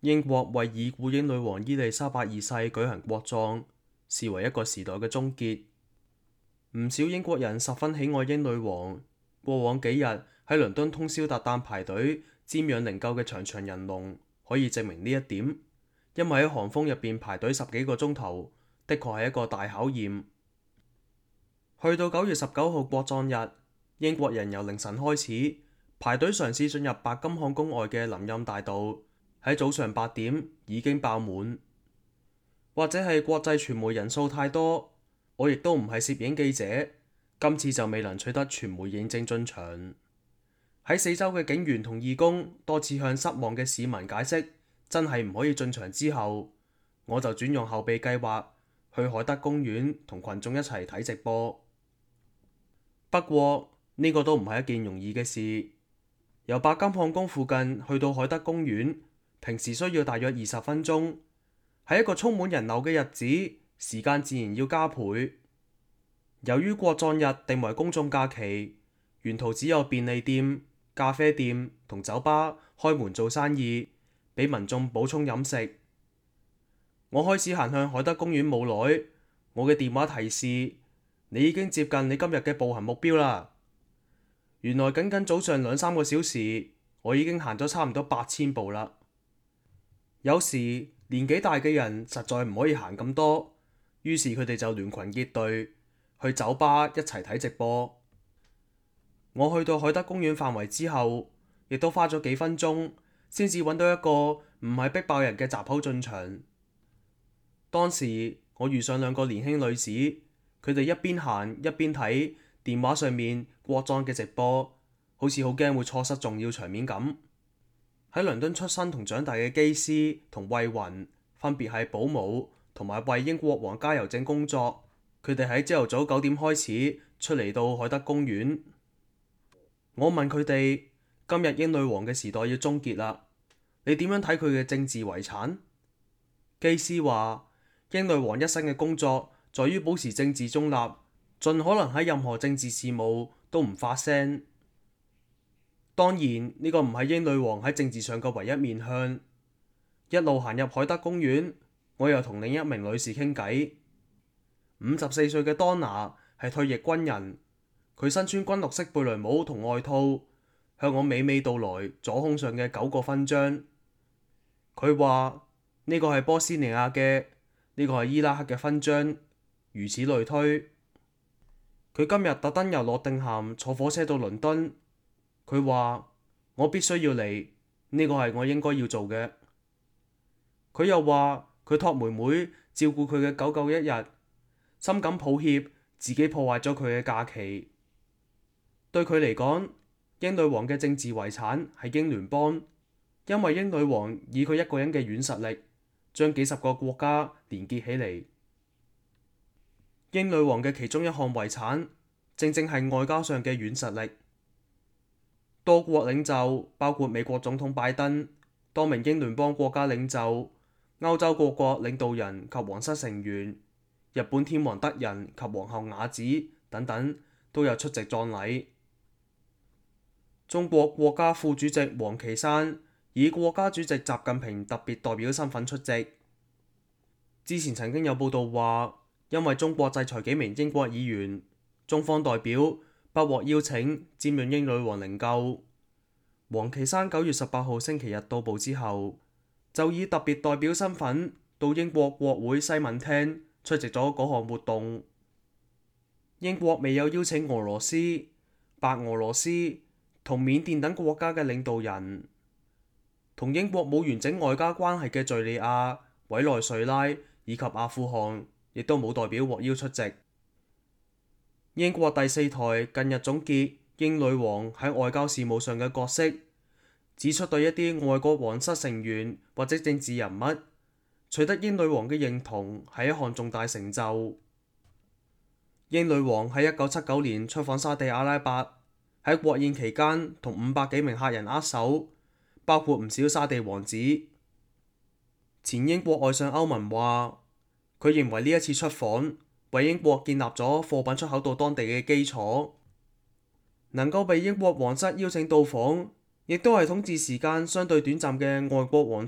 英國為已故英女王伊麗莎白二世舉行國葬，視為一個時代嘅終結。唔少英國人十分喜愛英女王，過往幾日喺倫敦通宵達旦排隊瞻仰靈柩嘅長長人龍，可以證明呢一點。因為喺寒風入邊排隊10幾個鐘頭，的確係一個大考驗。去到9月19號國葬日，英國人由凌晨開始排隊嘗試進入白金漢宮外嘅林蔭大道，喺早上8點已經爆滿。或者係國際傳媒人數太多，我亦都唔係攝影記者，今次就未能取得傳媒認證進場。喺四周嘅警員同義工多次向失望嘅市民解釋真係唔可以進場之後，我就轉用後備計劃去海德公園同群眾一齊睇直播。不過呢個都唔係一件容易嘅事。由白金漢宮附近去到海德公園，平時需要大約20分鐘。喺一個充滿人流嘅日子，時間自然要加倍。由於國葬日定為公眾假期，沿途只有便利店、咖啡店同酒吧開門做生意，俾民眾補充飲食。我開始行向海德公園冇耐，我嘅電話提示你已經接近你今日嘅步行目標啦。原來僅僅早上2-3個小時，我已經行咗差唔多8000步啦。有時年紀大嘅人實在唔可以行咁多，於是佢哋就聯群結隊去酒吧一齊睇直播。我去到海德公園範圍之後，亦都花咗幾分鐘先至揾到一個唔係逼爆人嘅閘口進場。當時我遇上2個年輕女子，佢哋一邊行一邊睇電話上面國葬嘅直播，好似好驚會錯失重要場面咁。喺倫敦出生同長大嘅基斯同惠雲分別係保姆同埋為英國皇家郵政工作。佢哋喺朝頭早9點開始出嚟到海德公園。我問佢哋：今日英女王嘅時代要終結啦，你點樣睇佢嘅政治遺產？基斯話：英女王一生嘅工作在於保持政治中立，盡可能喺任何政治事務都唔發聲。當然呢個唔係英女王喺政治上嘅唯一面向。一路行入海德公園，我又同另一名女士傾偈。54歲嘅當娜係退役軍人，佢身穿軍綠色貝雷帽同外套，向我娓娓道來左胸上嘅9個勳章。佢話呢個係波斯尼亞嘅，呢個係伊拉克嘅勳章，如此類推。佢今日特登由諾定咸坐火車到倫敦。佢話我必須要嚟，呢個係我應該要做嘅。佢又話佢託妹妹照顧佢嘅狗狗一日，深感抱歉自己破壞咗佢嘅假期。對佢嚟講，英女王嘅政治遺產係英聯邦，因為英女王以佢一個人嘅軟實力，將幾十個國家連結起嚟。英女王嘅其中一項遺產，正正係外交上嘅軟實力。多國領袖，包括美國總統拜登、多名英聯邦國家領袖、歐洲各國領導人及皇室成員、日本天皇德仁及皇后雅子等等，都有出席葬禮。中國國家副主席王岐山以國家主席習近平特別代表身份出席。之前曾經有報道話，因為中國制裁幾名英國議員，中方代表不獲邀請瞻仰英女王靈柩。王岐山9月18號星期日到埗之後，就以特別代表身份到英國國會西敏廳出席咗嗰項活動。英國未有邀請俄羅斯、白俄羅斯同緬甸等國家嘅領導人。同英國冇完整外交關係嘅敘利亞、委內瑞拉以及阿富汗，亦都冇代表獲邀出席。英國第4台近日總結英女王喺外交事務上嘅角色，指出對一啲外國皇室成員或者政治人物取得英女王嘅認同係一項重大成就。英女王喺1979年出訪沙地阿拉伯，喺國宴期間同500幾名客人握手，包括唔少沙地王子。前英國外相歐文話，佢認為呢一次出訪為英國建立咗貨品出口到當地嘅基礎，能夠被英國皇室邀請到訪，亦都係統治時間相對短暫嘅外國皇室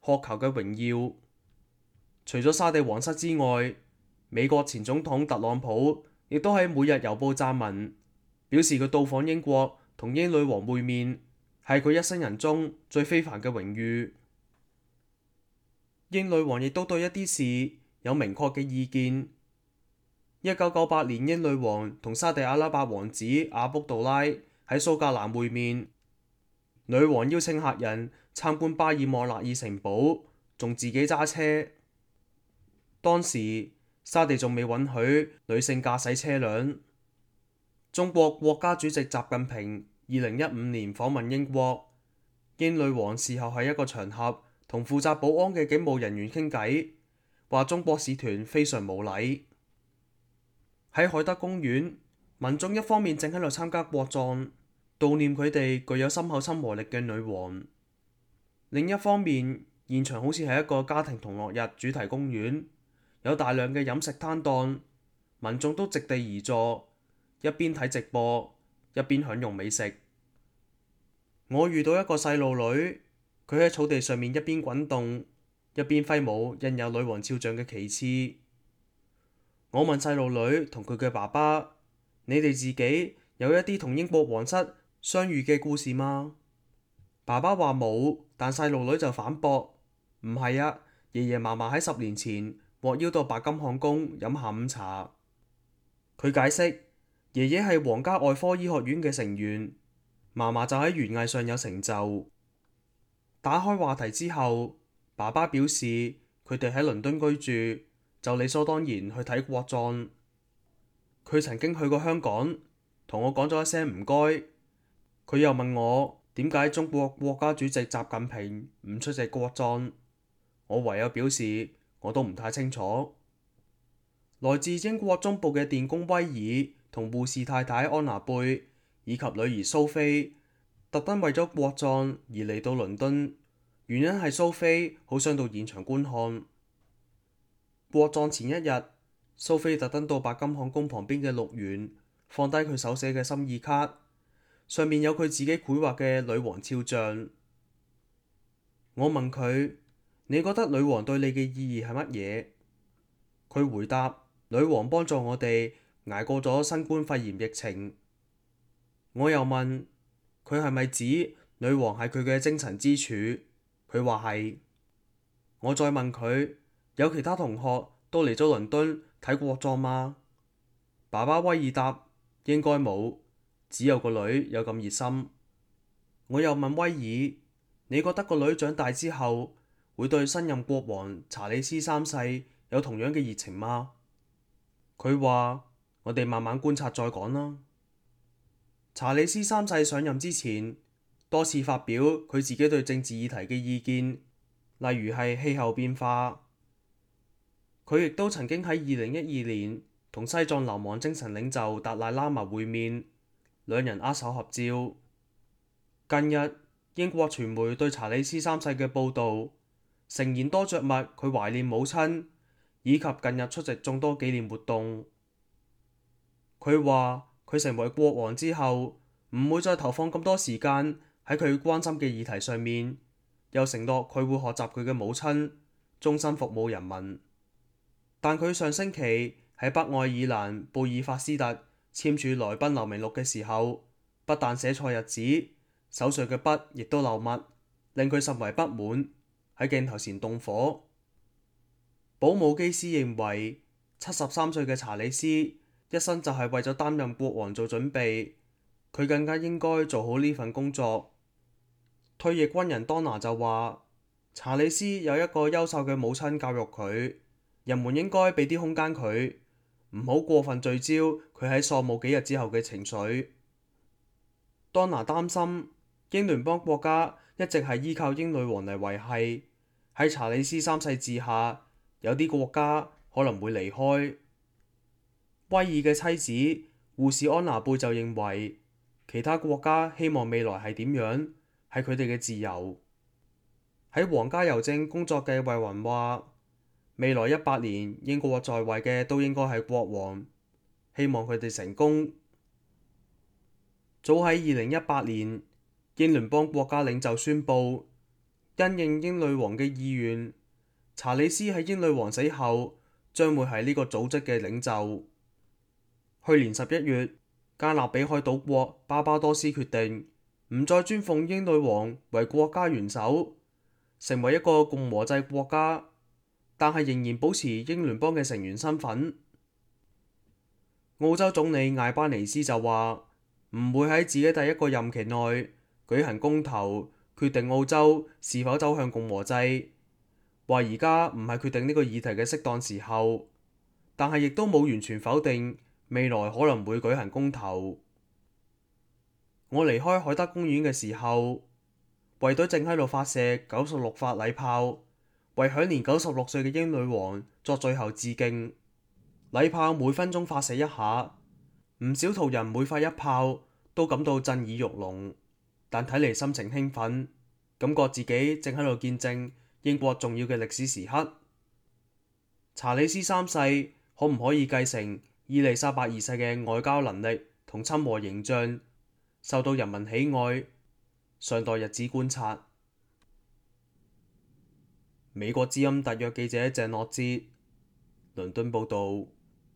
渴求嘅榮耀。除咗沙地皇室之外，美國前總統特朗普亦都喺每日郵報撰文，表示佢到訪英國同英女王會面係佢一生人中最非凡嘅榮譽。英女王亦都對一啲事有明確嘅意見。1998年，英女王同沙地阿拉伯王子阿卜杜拉喺蘇格蘭會面，女王邀請客人參觀巴爾莫勒爾城堡，仲自己揸車。當時沙地仲未允許女性駕駛車輛。中國國家主席習近平2015年訪問英國，英女王事後喺一個場合同負責保安嘅警務人員傾偈，話中國使團非常無禮。喺海德公園，民眾一方面正喺度參加國葬，悼念佢哋具有深厚親和力嘅女王；另一方面，現場好似係一個家庭同樂日主題公園，有大量嘅飲食攤檔，民眾都席地而坐，一邊睇直播，一邊享用美食。我遇到一個細路女，佢喺草地上面一邊滾動，一邊揮舞印有女王肖像嘅旗幟。我問細路女同佢嘅爸爸：你哋自己有一啲同英國皇室相遇嘅故事嗎？爸爸話冇，但細路女就反駁：唔係啊，爺爺嫲嫲喺10年前獲邀到白金漢宮飲下午茶。佢解釋，爺爺係皇家外科醫學院嘅成員，嫲嫲就喺園藝上有成就。打開話題之後，爸爸表示佢哋喺倫敦居住，就理所當然去睇國葬。佢曾經去過香港，同我講咗一聲唔該。佢又問我點解中國國家主席習近平唔出席國葬，我唯有表示我都唔太清楚。來自英國中部嘅電工威爾同護士太太安娜貝以及女兒蘇菲，特登為咗國葬而嚟到倫敦，原因係蘇菲好想到現場觀看。國葬前一日，蘇菲特登到白金漢宮旁邊嘅綠園，放低佢手寫嘅心意卡，上面有佢自己繪畫嘅女王肖像。我問佢：你覺得女王對你嘅意義係乜嘢？佢回答：女王幫助我哋捱過咗新冠肺炎疫情。我又問佢係咪指女王係佢嘅精神支柱？佢話係。我再問佢：有其他同學都嚟咗倫敦睇國葬嗎？爸爸威爾答：應該冇，只有個女有咁熱心。我又問威爾：你覺得個女長大之後會對新任國王查理斯三世有同樣嘅熱情嗎？佢話：我哋慢慢觀察再講啦。查理斯三世上任之前，多次發表佢自己對政治議題嘅意見，例如係氣候變化。佢亦都曾經喺2012年同西藏流亡精神領袖達賴喇嘛會面，兩人握手合照。近日，英國傳媒對查理斯三世嘅報導，誠言多著墨佢懷念母親，以及近日出席眾多紀念活動。佢話佢成為國王之後，唔會再投放咁多時間喺佢關心嘅議題上面，又承諾佢會學習佢嘅母親，終身服務人民。但佢上星期喺北愛爾蘭貝爾法斯特簽署來賓留名錄嘅時候，不但寫錯日子，手上嘅筆亦都漏墨，令佢甚為不滿，喺鏡頭前動火。保姆基斯認為73歲嘅查理斯一生就係為咗擔任國王做準備，佢更加應該做好呢份工作。退役軍人當拿就話：查理斯有一個優秀嘅母親教育佢。人們應該俾啲空間佢，唔好過分聚焦佢喺喪母幾日之後嘅情緒。當拿擔心英聯邦國家一直係依靠英女王嚟維繫，喺查理斯三世治下，有啲國家可能會離開。威爾嘅妻子護士安娜貝就認為，其他國家希望未來係點樣，係佢哋嘅自由。喺皇家郵政工作嘅惠雲話：未來100年，英國在位嘅都應該係國王，希望佢哋成功。早喺2018年，英聯邦國家領袖宣布， 因應英女王嘅意願，查理斯喺英女王死後將會係呢個組織嘅領袖。去年11月，加勒比海島國巴巴多斯決定唔再尊奉英女王為國家元首，成為一個共和制國家，但係仍然保持英聯邦嘅成員身份。澳洲總理艾巴尼斯就話唔會喺自己第一個任期內舉行公投，決定澳洲是否走向共和制，話而家唔係決定呢個議題嘅適當時候，但係亦都冇完全否定未來可能會舉行公投。我離開海德公園嘅時候，衛隊正喺度發射96發禮炮，為享年96歲嘅英女王作最後致敬。禮炮每分鐘發射一下，唔少途人每發一炮都感到震耳欲聾，但睇嚟心情興奮，感覺自己正喺度見證英國重要嘅歷史時刻。查理斯三世可唔可以繼承伊麗莎白二世嘅外交能力同親和形象，受到人民喜愛，尚待日子觀察。美國之音特約記者鄭樂哲，倫敦報道。